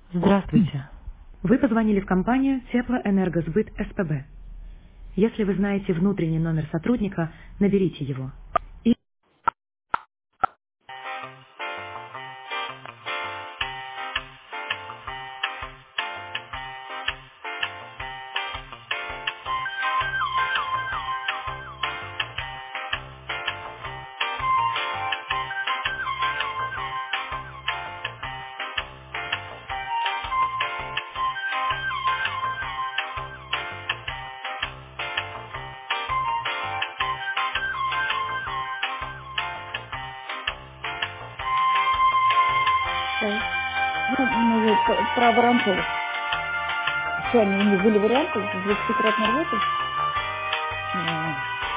Здравствуйте. Вы позвонили в компанию Теплоэнергосбыт СПБ. Если вы знаете внутренний номер сотрудника, наберите его. И Так. Ну, может, про воронцов. Что они, у них были варианты с 20-кратной работой? Да.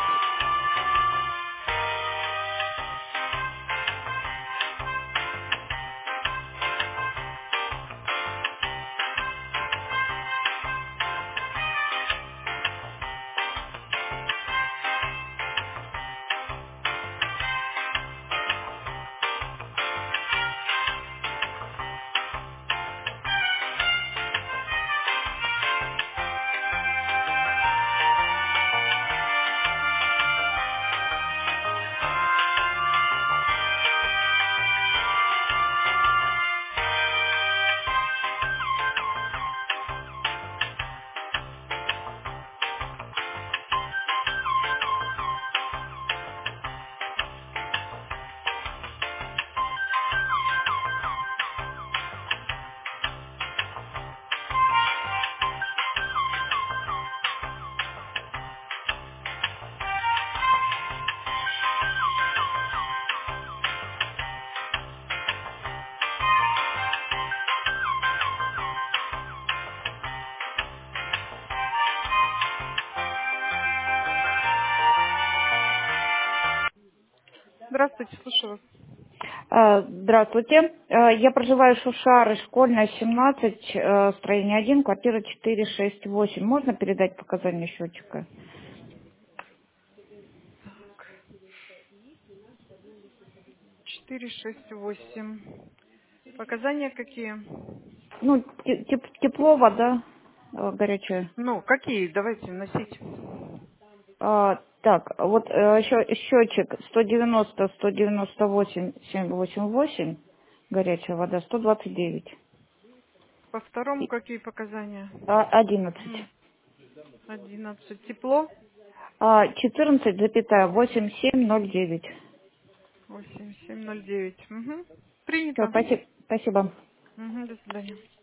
Здравствуйте, слушаю вас. Здравствуйте. Я проживаю в Шушары, школьная, 17, строение 1, квартира 468. Можно передать показания счетчика? 468. Показания какие? Ну, тепло, вода горячая. Ну, какие? Давайте носить. Так, вот счетчик 190, 198, 788, горячая вода, 129. По второму какие показания? 11. 11. Тепло? 14,8709. 8709. Угу. Принято. Все, спасибо. Угу, до свидания.